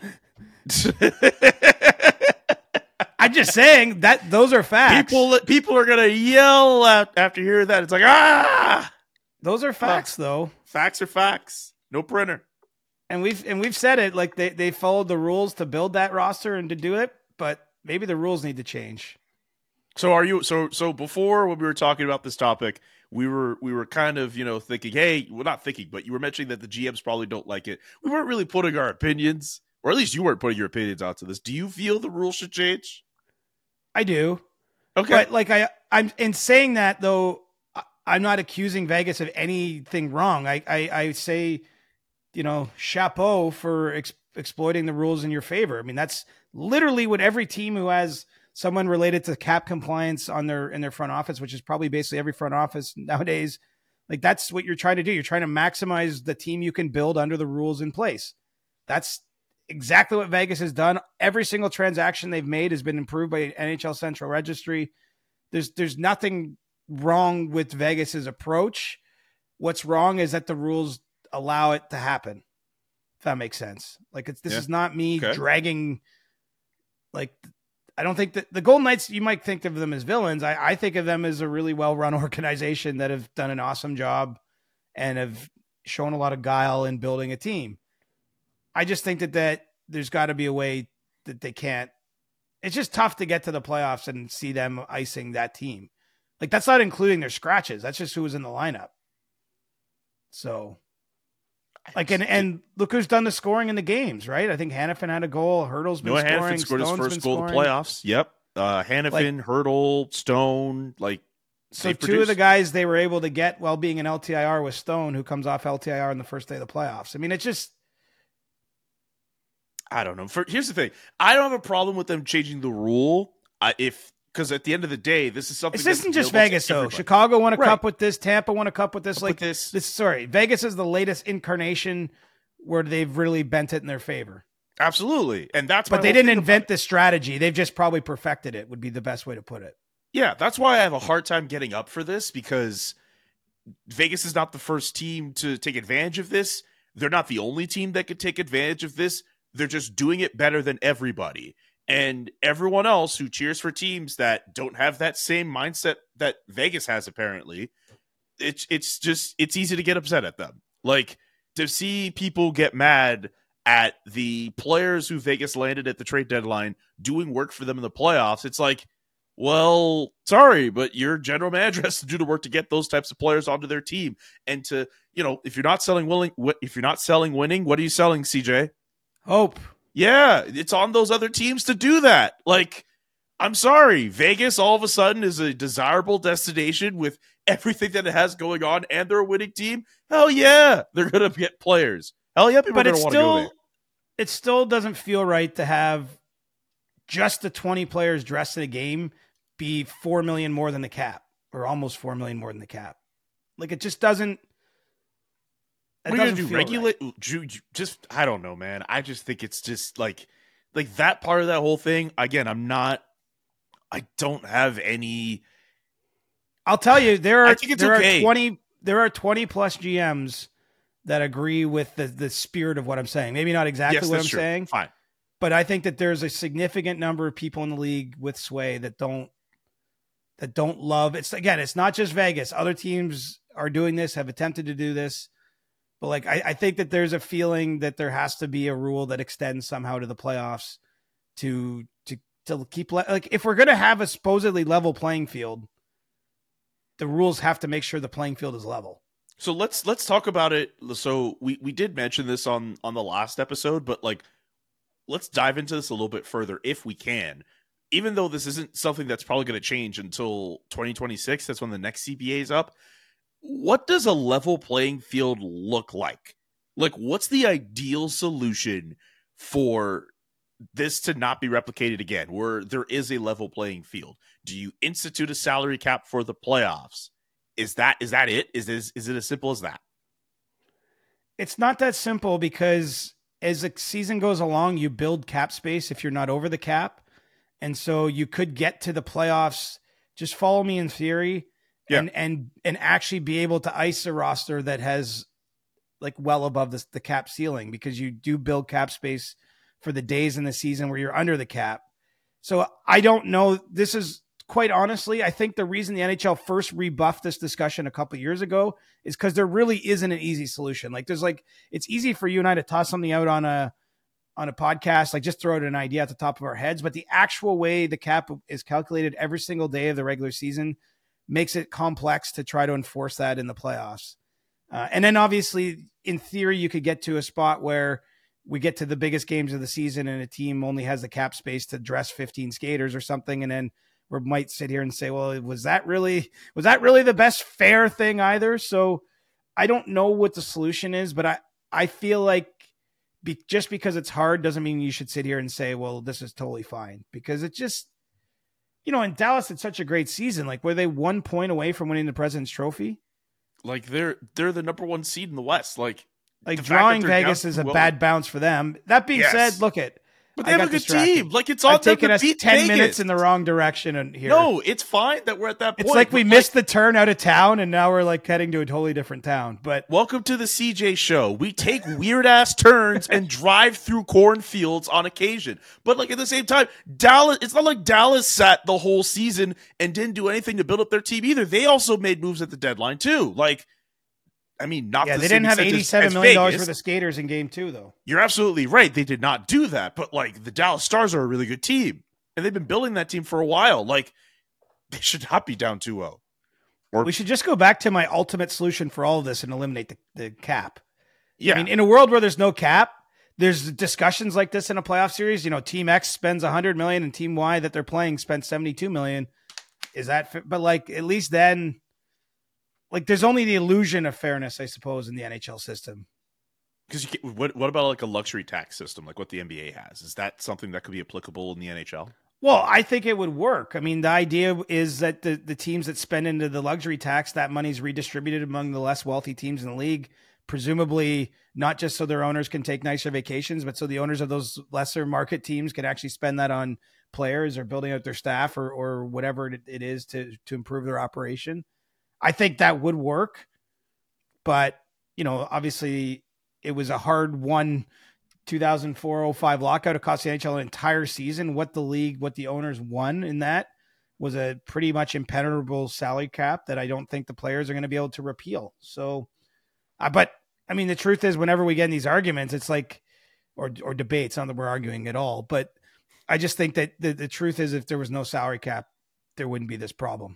I'm just saying that those are facts. People, people are gonna yell out after hearing that. It's like, ah, those are facts, uh, though. Facts are facts. No printer. And we've and we've said it. Like they they followed the rules to build that roster and to do it, but maybe the rules need to change. So are you? So so before when we were talking about this topic, we were we were kind of you know thinking, hey, well not thinking, but you were mentioning that the G Ms probably don't like it. We weren't really putting our opinions, or at least you weren't putting your opinions out to this. Do you feel the rules should change? I do. Okay. But like I, I'm in saying that though, I- I'm not accusing Vegas of anything wrong. I, I, I say, you know, chapeau for ex- exploiting the rules in your favor. I mean, that's literally what every team who has someone related to cap compliance on their in their front office, which is probably basically every front office nowadays. Like that's what you're trying to do. You're trying to maximize the team you can build under the rules in place. That's exactly what Vegas has done. Every single transaction they've made has been improved by N H L Central Registry. There's there's nothing wrong with Vegas's approach. What's wrong is that the rules allow it to happen. If that makes sense. Like it's this Yeah. is not me Okay. dragging. Like I don't think that the Golden Knights, you might think of them as villains. I, I think of them as a really well-run organization that have done an awesome job and have shown a lot of guile in building a team. I just think that, that there's got to be a way that they can't. It's just tough to get to the playoffs and see them icing that team. Like that's not including their scratches. That's just who was in the lineup. So like, and, and look who's done the scoring in the games, right? I think Hannafin had a goal. Hurdle's been Noah scoring. Hannafin scored his Stone's first been goal of the scoring. playoffs. Yep. Uh, Hannafin, Hurdle, Stone, like So they've two produced. of the guys they were able to get while being an L T I R was Stone, who comes off L T I R in the first day of the playoffs. I mean, it's just I don't know. For, here's the thing. I don't have a problem with them changing the rule. I, if because at the end of the day, this is something. this that's isn't just available to Vegas though. everybody. Chicago won a Right. cup with this. Tampa won a cup with this. Cup like with this. this. Sorry, Vegas is the latest incarnation where they've really bent it in their favor. Absolutely, and that's But my they whole didn't thing about invent it. this strategy. They've just probably perfected it. Would be the best way to put it. Yeah, that's why I have a hard time getting up for this because Vegas is not the first team to take advantage of this. They're not the only team that could take advantage of this. They're just doing it better than everybody. And everyone else who cheers for teams that don't have that same mindset that Vegas has, apparently, it's it's just it's easy to get upset at them. Like to see people get mad at the players who Vegas landed at the trade deadline doing work for them in the playoffs. It's like, well, sorry, but your general manager has to do the work to get those types of players onto their team. And to, you know, if you're not selling willing, if you're not selling winning, what are you selling, C J? Hope. Yeah, it's on those other teams to do that. Like, I'm sorry, Vegas all of a sudden is a desirable destination with everything that it has going on, and they're a winning team. Hell yeah, they're gonna get players. Hell yeah, people But are it gonna want to go still, there. it still doesn't feel right to have just the twenty players dressed in a game be four million more than the cap, or almost four million more than the cap. Like it just doesn't. It What are you doesn't gonna do? feel Regulate? right. ju- ju- Just I don't know, man. I just think it's just like, like that part of that whole thing. Again, I'm not. I don't have any. I'll tell you, there I are think it's there okay. are twenty there are twenty plus G Ms that agree with the the spirit of what I'm saying. Maybe not exactly Yes, what I'm that's true. saying, Fine. but I think that there's a significant number of people in the league with sway that don't that don't love. It's again, it's not just Vegas. Other teams are doing this, have attempted to do this. But like, I, I think that there's a feeling that there has to be a rule that extends somehow to the playoffs to to to keep le- like if we're going to have a supposedly level playing field, the rules have to make sure the playing field is level. So let's let's talk about it. So we we did mention this on on the last episode, but like, let's dive into this a little bit further if we can. Even though this isn't something that's probably going to change until twenty twenty-six, that's when the next C B A is up. What does a level playing field look like? Like, what's the ideal solution for this to not be replicated again, where there is a level playing field? Do you institute a salary cap for the playoffs? Is that is that it? Is this, is it as simple as that? It's not that simple because as the season goes along, you build cap space if you're not over the cap. And so you could get to the playoffs. Just follow me in theory. Yeah. And and and actually be able to ice a roster that has like well above the, the cap ceiling because you do build cap space for the days in the season where you're under the cap. So I don't know. This is quite honestly, I think the reason the N H L first rebuffed this discussion a couple of years ago is because there really isn't an easy solution. Like there's like it's easy for you and I to toss something out on a on a podcast, like just throw out an idea at the top of our heads. But the actual way the cap is calculated every single day of the regular season makes it complex to try to enforce that in the playoffs. Uh, and then obviously in theory, you could get to a spot where we get to the biggest games of the season and a team only has the cap space to dress fifteen skaters or something. And then or might sit here and say, well, was that really, was that really the best fair thing either? So I don't know what the solution is, but I, I feel like be, just because it's hard doesn't mean you should sit here and say, well, this is totally fine, because it just, you know, in Dallas, it's such a great season. Like, were they one point away from winning the President's Trophy? Like they're, they're the number one seed in the West. Like, like drawing Vegas is a well, bad bounce for them. That being yes. said, look at, But they I have got a good distracted. team. Like, it's on I've them taken to us beat ten Vegas. minutes in the wrong direction and here. No, it's fine that we're at that point. It's like we but, missed the turn out of town and now we're like heading to a totally different town. But welcome to the C J show. We take weird ass turns and drive through cornfields on occasion. But like at the same time, Dallas, it's not like Dallas sat the whole season and didn't do anything to build up their team either. They also made moves at the deadline too. Like, I mean, not yeah, the they same didn't have extent as- eighty-seven as million dollars Vegas. for the skaters in game two, though. You're absolutely right. They did not do that. But like the Dallas Stars are a really good team. And they've been building that team for a while. Like, they should not be down two oh. Or We should just go back to my ultimate solution for all of this and eliminate the, the cap. yeah. I mean, in a world where there's no cap, there's discussions like this in a playoff series. You know, Team X spends one hundred million dollars and Team Y that they're playing spends seventy-two million dollars. Is that fair? But like, at least then, like, there's only the illusion of fairness, I suppose, in the N H L system. Because you can, what what about like a luxury tax system, like what the N B A has? Is that something that could be applicable in the N H L? Well, I think it would work. I mean, the idea is that the, the teams that spend into the luxury tax, that money's redistributed among the less wealthy teams in the league, presumably not just so their owners can take nicer vacations, but so the owners of those lesser market teams can actually spend that on players or building out their staff or or whatever it, it is to to improve their operation. I think that would work, but you know, obviously it was a hard won two thousand four oh five lockout. It cost the N H L an entire season. What the league, what the owners won in that was a pretty much impenetrable salary cap that I don't think the players are going to be able to repeal. So, uh, but I mean, the truth is whenever we get in these arguments, it's like, or, or debates, not that we're arguing at all, but I just think that the, the truth is if there was no salary cap, there wouldn't be this problem.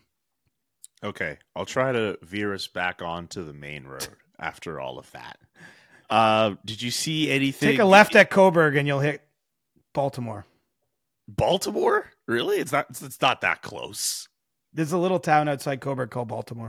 Okay, I'll try to veer us back onto the main road after all of that. Uh, did you see anything? Take a left at Coburg and you'll hit Baltimore. Baltimore? Really? It's not. It's not that close. There's a little town outside Coburg called Baltimore.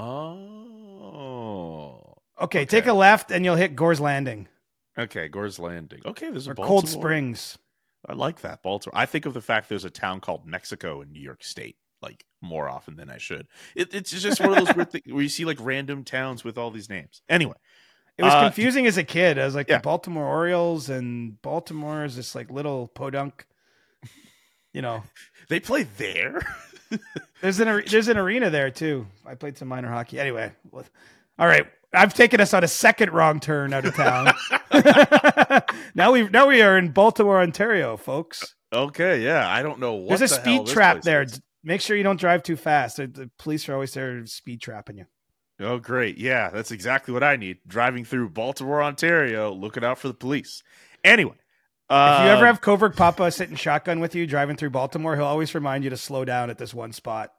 Oh. Okay, take a left and you'll hit Gore's Landing. Okay, Gore's Landing. Okay, there's a Or Baltimore. Cold Springs. I like that, Baltimore. I think of the fact there's a town called Mexico in New York State, like more often than I should. It, it's just one of those weird things where you see like random towns with all these names. Anyway. It was uh, confusing as a kid. I was like, yeah. the Baltimore Orioles and Baltimore is this like little podunk, you know. They play there? There's an there's an arena there too. I played some minor hockey. Anyway, all right. I've taken us on a second wrong turn out of town. now we now we are in Baltimore, Ontario, folks. Okay, yeah. I don't know what There's a the hell speed this trap place there. is. Make sure you don't drive too fast. The, the police are always there speed trapping you. Oh, great. Yeah, that's exactly what I need. Driving through Baltimore, Ontario, looking out for the police. Anyway. Uh, If you ever have Coburg Papa sitting shotgun with you driving through Baltimore, he'll always remind you to slow down at this one spot.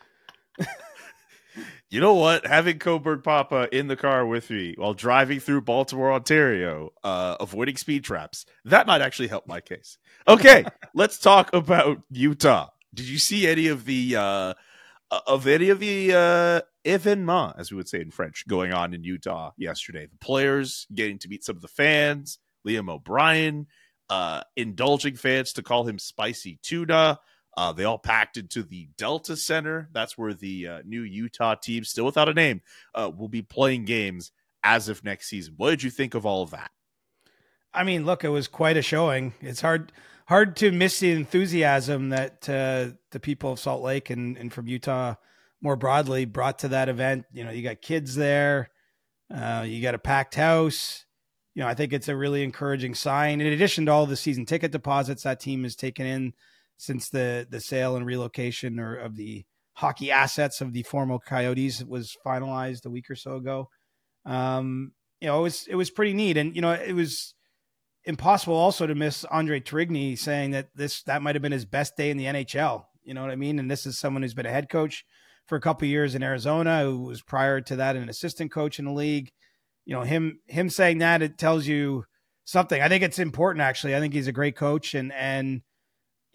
You know what? Having Coburg Papa in the car with me while driving through Baltimore, Ontario, uh, avoiding speed traps, that might actually help my case. Okay, let's talk about Utah. Did you see any of the uh, of any of the uh, événements, as we would say in French, going on in Utah yesterday? The players getting to meet some of the fans, Liam O'Brien, uh, indulging fans to call him Spicy Tuna. Uh, they all packed into the Delta Center. That's where the uh, new Utah team, still without a name, uh, will be playing games as of next season. What did you think of all of that? I mean, look, it was quite a showing. It's hard hard to miss the enthusiasm that uh, the people of Salt Lake and, and from Utah more broadly brought to that event. You know, you got kids there. Uh, you got a packed house. You know, I think it's a really encouraging sign. In addition to all the season ticket deposits that team has taken in since the, the sale and relocation or of the hockey assets of the former Coyotes was finalized a week or so ago. Um, you know, it was, it was pretty neat. And, you know, it was impossible also to miss Andre Trigny saying that this, that might've been his best day in the N H L. You know what I mean? And this is someone who's been a head coach for a couple of years in Arizona, who was prior to that an assistant coach in the league. You know, him, him saying that, it tells you something. I think it's important, actually. I think he's a great coach and, and,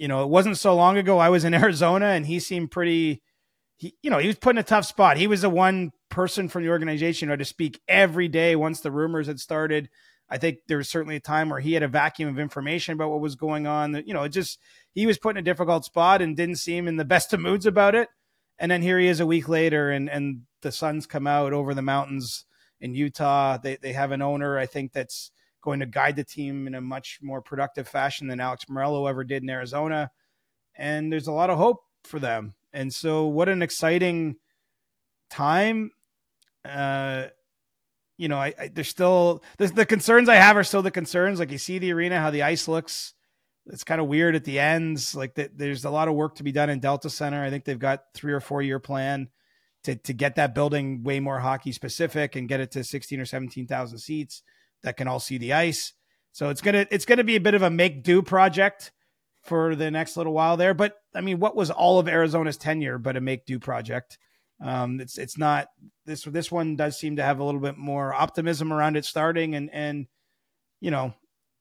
you know, it wasn't so long ago I was in Arizona and he seemed pretty, he, you know, he was put in a tough spot. He was the one person from the organization who had to speak every day once the rumors had started. I think there was certainly a time where he had a vacuum of information about what was going on. You know, it just, he was put in a difficult spot and didn't seem in the best of moods about it. And then here he is a week later, and and the Suns come out over the mountains in Utah. They they have an owner, I think, that's going to guide the team in a much more productive fashion than Alex Morello ever did in Arizona. And there's a lot of hope for them. And so what an exciting time. Uh, you know, I, I there's still, the, the concerns I have are still the concerns. Like, you see the arena, how the ice looks. It's kind of weird at the ends. Like, the, there's a lot of work to be done in Delta Center. I think they've got three or four year plan to, to get that building way more hockey specific and get it to sixteen or seventeen thousand seats that can all see the ice. So it's going to, it's going to be a bit of a make do project for the next little while there. But I mean, what was all of Arizona's tenure but a make do project? Um, it's, it's not this, this one does seem to have a little bit more optimism around it starting, and, and, you know,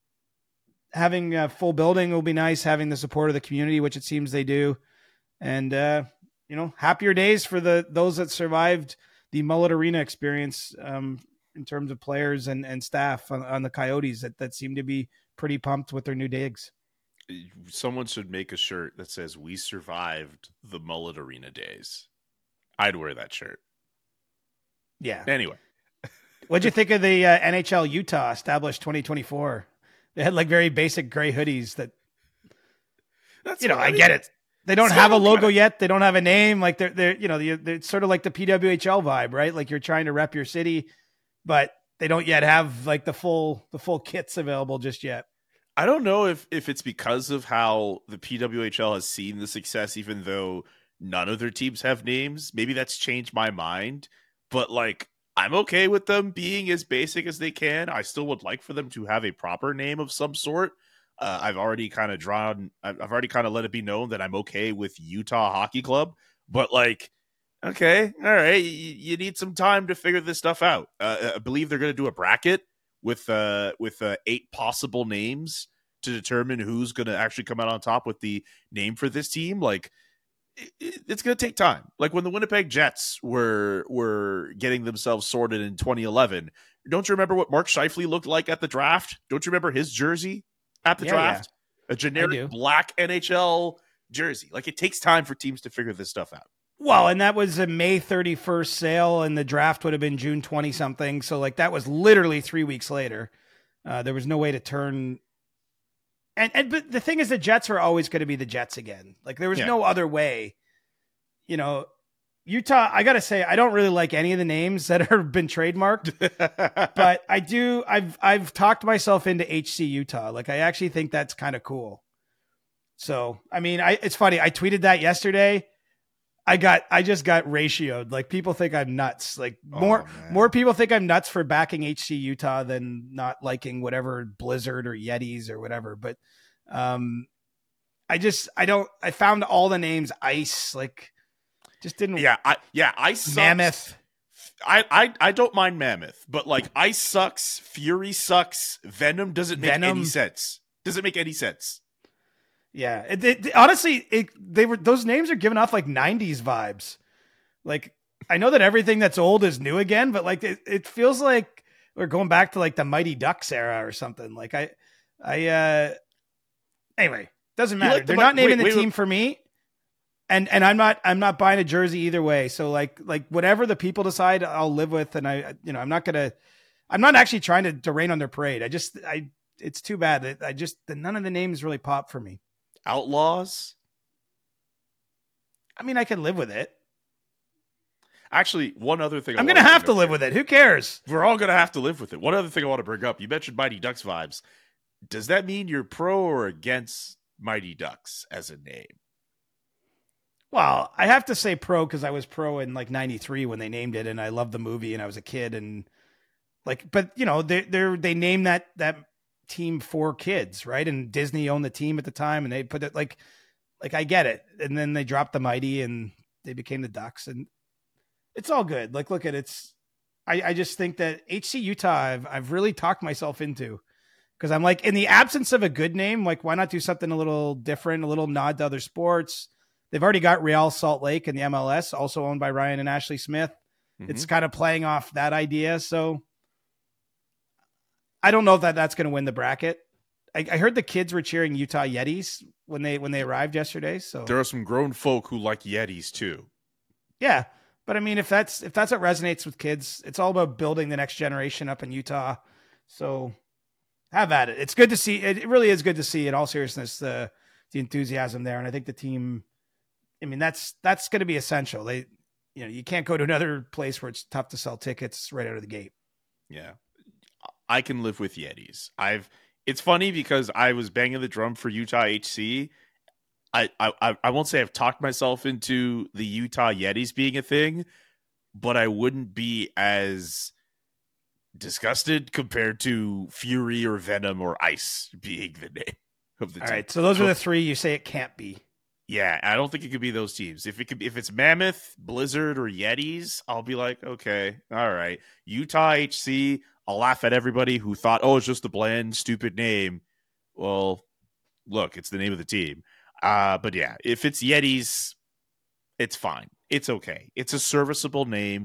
having a full building will be nice, having the support of the community, which it seems they do. And, uh, you know, happier days for the, those that survived the Mullet Arena experience, um, in terms of players and, and staff on, on the Coyotes that, that seem to be pretty pumped with their new digs. Someone should make a shirt that says, "We survived the Mullet Arena days." I'd wear that shirt. Yeah. Anyway. What'd you think of the uh, N H L Utah established twenty twenty-four? They had like very basic gray hoodies that, That's you know, I get it. They don't have a logo yet. They don't have a name. Like they're, they're, you know, they're, they're sort of like the P W H L vibe, right? Like you're trying to rep your city, but they don't yet have like the full, the full kits available just yet. I don't know if, if it's because of how the P W H L has seen the success, even though none of their teams have names. Maybe that's changed my mind, but like, I'm okay with them being as basic as they can. I still would like for them to have a proper name of some sort. Uh, I've already kind of drawn, I've already kind of let it be known that I'm okay with Utah Hockey Club, but like, okay, all right, you, you need some time to figure this stuff out. Uh, I believe they're going to do a bracket with uh, with uh, eight possible names to determine who's going to actually come out on top with the name for this team. Like, it's going to take time. Like when the Winnipeg Jets were were getting themselves sorted in twenty eleven, don't you remember what Mark Scheifele looked like at the draft? Don't you remember his jersey at the yeah, draft? Yeah. A generic black N H L jersey. Like, it takes time for teams to figure this stuff out. Well, and that was a May thirty-first sale, and the draft would have been June twentieth something. So like that was literally three weeks later. Uh, there was no way to turn. And, and but the thing is, the Jets are always going to be the Jets again. Like there was yeah. no other way. You know, Utah, I got to say, I don't really like any of the names that have been trademarked, but I do. I've, I've talked myself into H C Utah. Like, I actually think that's kind of cool. So, I mean, I, it's funny. I tweeted that yesterday. I got, I just got ratioed. Like, people think I'm nuts. Like more, oh, more people think I'm nuts for backing H C Utah than not liking whatever Blizzard or Yetis or whatever. But, um, I just, I don't, I found all the names ice, like, just didn't. Yeah, I yeah, ice sucks. Mammoth. I, I I don't mind Mammoth, but like ice sucks, Fury sucks, Venom doesn't make Venom. any sense. Doesn't make any sense. Yeah, it, it, honestly, it, they were those names are giving off like nineties vibes. Like, I know that everything that's old is new again, but like it, it feels like we're going back to like the Mighty Ducks era or something. Like I, I. uh Anyway, doesn't matter. Like the, They're not naming wait, the wait, team wait. for me. And and I'm not I'm not buying a jersey either way. So like like whatever the people decide, I'll live with. And I you know I'm not gonna I'm not actually trying to, to rain on their parade. I just I it's too bad that I just none of the names really pop for me. Outlaws. I mean, I can live with it. Actually, one other thing I'm gonna have to live with it. Who cares? We're all gonna have to live with it. One other thing I want to bring up. You mentioned Mighty Ducks vibes. Does that mean you're pro or against Mighty Ducks as a name? Well, I have to say pro because I was pro in like ninety-three when they named it, and I loved the movie, and I was a kid, and like, but you know, they they they named that that team for kids, right? And Disney owned the team at the time, and they put it like, like I get it, and then they dropped the Mighty, and they became the Ducks, and it's all good. Like, look at it's, I I just think that H C Utah, I've I've really talked myself into, Because I'm like, in the absence of a good name, like, why not do something a little different, a little nod to other sports? They've already got Real Salt Lake in the M L S, also owned by Ryan and Ashley Smith. Mm-hmm. It's kind of playing off that idea. So I don't know if that that's going to win the bracket. I, I heard the kids were cheering Utah Yetis when they when they arrived yesterday. So there are some grown folk who like Yetis too. Yeah, but I mean, if that's if that's what resonates with kids, it's all about building the next generation up in Utah. So have at it. It's good to see. It really is good to see. In all seriousness, the the enthusiasm there, and I think the team. I mean, that's that's going to be essential. They, you know, you can't go to another place where it's tough to sell tickets right out of the gate. Yeah, I can live with Yetis. I've. It's funny because I was banging the drum for Utah H C. I I I won't say I've talked myself into the Utah Yetis being a thing, but I wouldn't be as disgusted compared to Fury or Venom or Ice being the name of the All team. right, so those are the three you say it can't be. Yeah, I don't think it could be those teams. If it could, if it's Mammoth, Blizzard, or Yetis, I'll be like, okay, all right. Utah H C, I'll laugh at everybody who thought, oh, it's just a bland, stupid name. Well, look, it's the name of the team. Uh, but yeah, if it's Yetis, it's fine. It's okay. It's a serviceable name.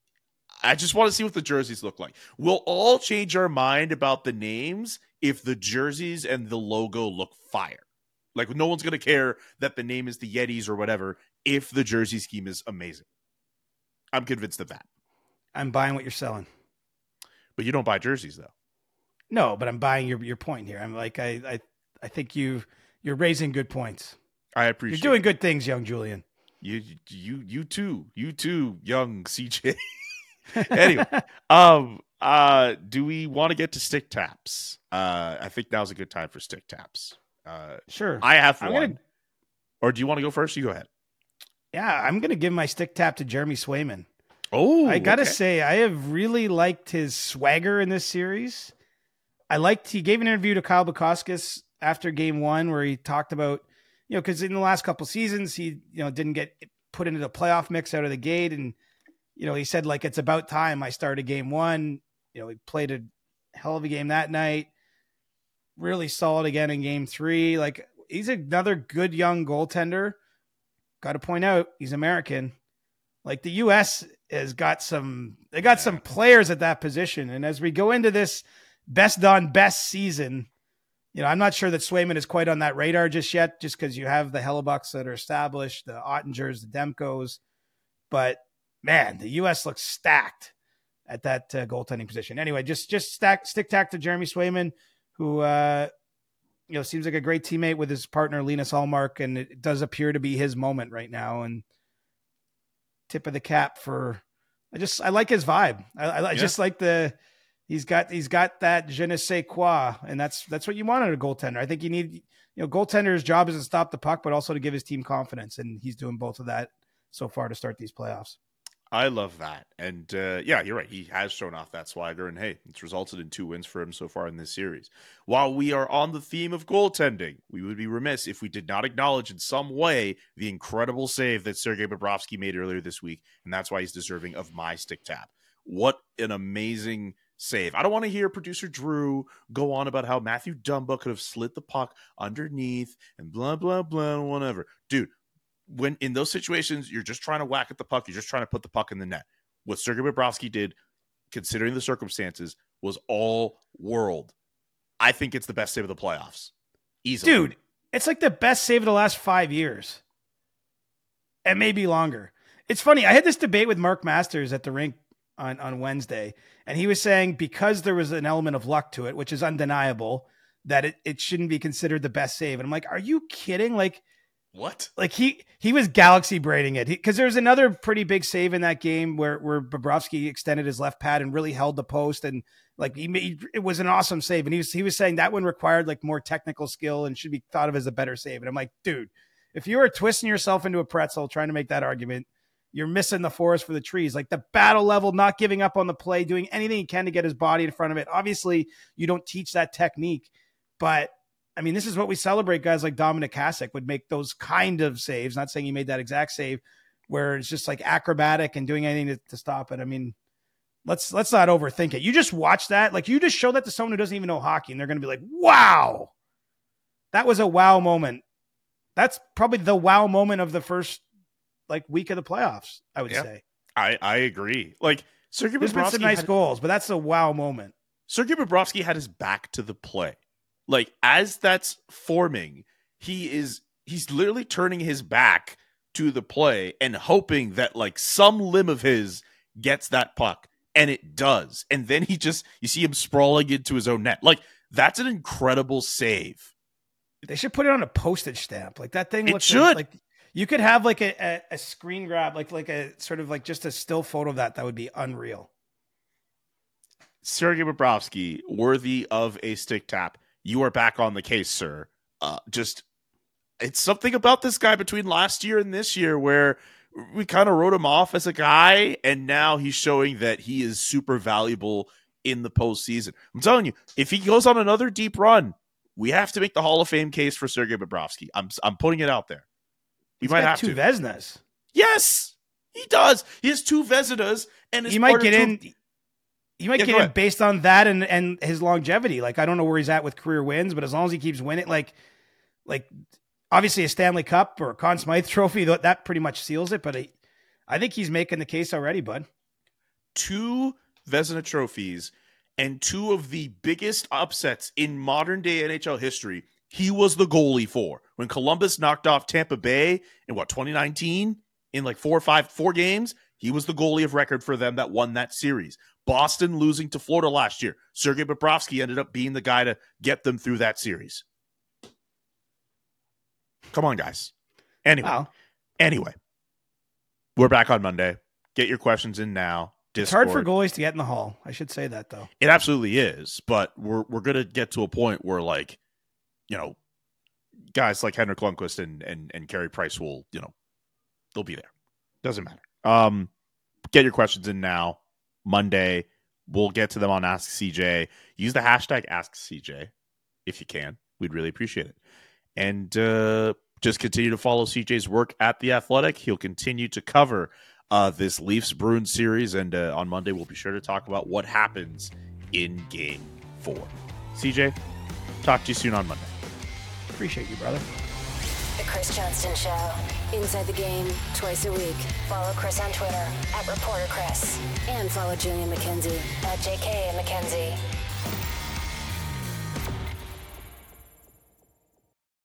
I just want to see what the jerseys look like. We'll all change our mind about the names if the jerseys and the logo look fire. Like, no one's going to care that the name is the Yetis or whatever if the jersey scheme is amazing. I'm convinced of that. I'm buying what you're selling. But you don't buy jerseys, though. No, but I'm buying your your point here. I'm like, I I, I think you you're raising good points. I appreciate. You're doing good things, young Julian. You you you too, you too, young C J. Anyway, um, uh, do we want to get to stick taps? Uh, I think now's a good time for stick taps. Uh, sure. I have I'm one. Gonna... Or do you want to go first? You go ahead. Yeah, I'm going to give my stick tap to Jeremy Swayman. Oh, I got to okay. say, I have really liked his swagger in this series. I liked, he gave an interview to Kyle Bukauskas after game one where he talked about, you know, because in the last couple seasons, he, you know, didn't get put into the playoff mix out of the gate. And, you know, he said, like, it's about time I started game one. You know, he played a hell of a game that night. Really solid again in game three. Like, he's another good young goaltender. Got to point out, he's American. Like, the U S has got some, they got some players at that position. And as we go into this best on best season, you know, I'm not sure that Swayman is quite on that radar just yet, just because you have the Hellebucks that are established, the Ottingers, the Demkos. But man, the U S looks stacked at that uh, goaltending position. Anyway, just just stack, stick tack to Jeremy Swayman, who uh, you know, seems like a great teammate with his partner Linus Ullmark, and it does appear to be his moment right now. And tip of the cap for, I just I like his vibe. I, I, I yeah. just like the he's got he's got that je ne sais quoi, and that's that's what you want out of a goaltender. I think you need, you know, goaltender's job is to stop the puck, but also to give his team confidence, and he's doing both of that so far to start these playoffs. I love that. And uh, yeah, you're right. He has shown off that swagger, and hey, it's resulted in two wins for him so far in this series. While we are on the theme of goaltending, we would be remiss if we did not acknowledge in some way the incredible save that Sergei Bobrovsky made earlier this week, and that's why he's deserving of my stick tap. What an amazing save. I don't want to hear producer Drew go on about how Matthew Dumba could have slid the puck underneath and blah, blah, blah, whatever. Dude, when in those situations, you're just trying to whack at the puck. You're just trying to put the puck in the net. What Sergei Bobrovsky did, considering the circumstances, was all world. I think it's the best save of the playoffs. Easily. Dude, it's like the best save of the last five years. And maybe longer. It's funny. I had this debate with Mark Masters at the rink on, on Wednesday, and he was saying because there was an element of luck to it, which is undeniable, that it, it shouldn't be considered the best save. And I'm like, are you kidding? Like, what? Like he he was galaxy braiding it, because there was another pretty big save in that game where where Bobrovsky extended his left pad and really held the post, and like he made, it was an awesome save. And he was he was saying that one required like more technical skill and should be thought of as a better save. And I'm like, dude, if you were twisting yourself into a pretzel trying to make that argument, you're missing the forest for the trees. Like the battle level, not giving up on the play, doing anything he can to get his body in front of it. Obviously, you don't teach that technique, but I mean, this is what we celebrate. Guys like Dominic Hasek would make those kind of saves. Not saying he made that exact save, where it's just like acrobatic and doing anything to, to stop it. I mean, let's let's not overthink it. You just watch that. Like, you just show that to someone who doesn't even know hockey, and they're going to be like, wow, that was a wow moment. That's probably the wow moment of the first like week of the playoffs, I would yeah, say. I, I agree. Like, Sergei There's been Bobrovsky some nice had, goals, but that's a wow moment. Sergei Bobrovsky had his back to the play. Like, as that's forming, he is he's literally turning his back to the play and hoping that like some limb of his gets that puck, and it does. And then he just, you see him sprawling into his own net. Like, that's an incredible save. They should put it on a postage stamp. Like, that thing It looks should. like you could have like a, a, a screen grab, like like a sort of like just a still photo of that. That would be unreal. Sergei Bobrovsky, worthy of a stick tap. You are back on the case, sir. Uh, just, it's something about this guy between last year and this year where we kind of wrote him off as a guy, and now he's showing that he is super valuable in the postseason. I'm telling you, if he goes on another deep run, we have to make the Hall of Fame case for Sergei Bobrovsky. I'm I'm putting it out there. We He's might got have two to. Vezinas. Yes, he does. He has two Vezinas, and He might get two- in. He might Yeah, get go in ahead. based on that and and his longevity. Like, I don't know where he's at with career wins, but as long as he keeps winning, like like obviously a Stanley Cup or a Conn Smythe Trophy, that that pretty much seals it. But I, I think he's making the case already, bud. Two Vezina trophies and two of the biggest upsets in modern day N H L history. He was the goalie for when Columbus knocked off Tampa Bay in what, twenty nineteen in like four or five, four games. He was the goalie of record for them that won that series. Boston losing to Florida last year. Sergei Bobrovsky ended up being the guy to get them through that series. Come on, guys. Anyway, Wow. anyway, we're back on Monday. Get your questions in now. It's hard for Discord. goalies to get in the Hall. I should say that, though. It absolutely is, but we're we're gonna get to a point where, like, you know, guys like Henrik Lundqvist and and and Carey Price will, you know, they'll be there. Doesn't matter. Um, get your questions in now. Monday, we'll get to them on Ask C J. Use the hashtag Ask C J if you can. We'd really appreciate it. And uh, just continue to follow C J's work at The Athletic. He'll continue to cover uh, this Leafs Bruins series, and uh, on Monday we'll be sure to talk about what happens in Game Four. C J, talk to you soon on Monday. Appreciate you, brother. The Chris Johnston Show. Inside the Game, twice a week. Follow Chris on Twitter, at Reporter Chris. And follow Julian McKenzie, at J K and McKenzie.